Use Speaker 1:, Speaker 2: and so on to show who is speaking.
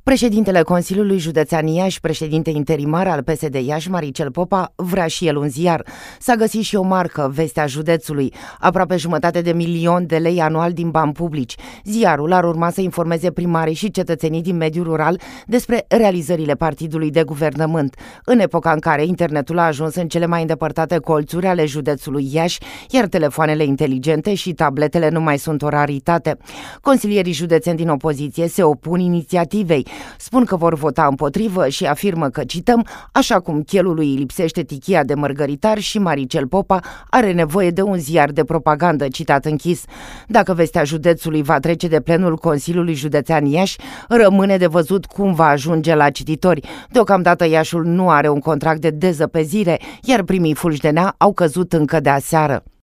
Speaker 1: Președintele Consiliului Județean Iași, președinte interimar al PSD Iași, Maricel Popa, vrea și el un ziar. S-a găsit și o marcă, Vestea Județului, aproape 500.000 de lei anual din bani publici. Ziarul ar urma să informeze primarii și cetățenii din mediul rural despre realizările partidului de guvernământ, în epoca în care internetul a ajuns în cele mai îndepărtate colțuri ale județului Iași, iar telefoanele inteligente și tabletele nu mai sunt o raritate. Consilierii județeni din opoziție se opun inițiativei. Spun că vor vota împotrivă și afirmă că, cităm, așa cum chelului îi lipsește tichia de mărgăritar și Maricel Popa are nevoie de un ziar de propagandă, citat închis. Dacă Vestea Județului va trece de plenul Consiliului Județean Iași, rămâne de văzut cum va ajunge la cititori. Deocamdată Iașul nu are un contract de dezăpezire, iar primii fulgi de nea au căzut încă de aseară.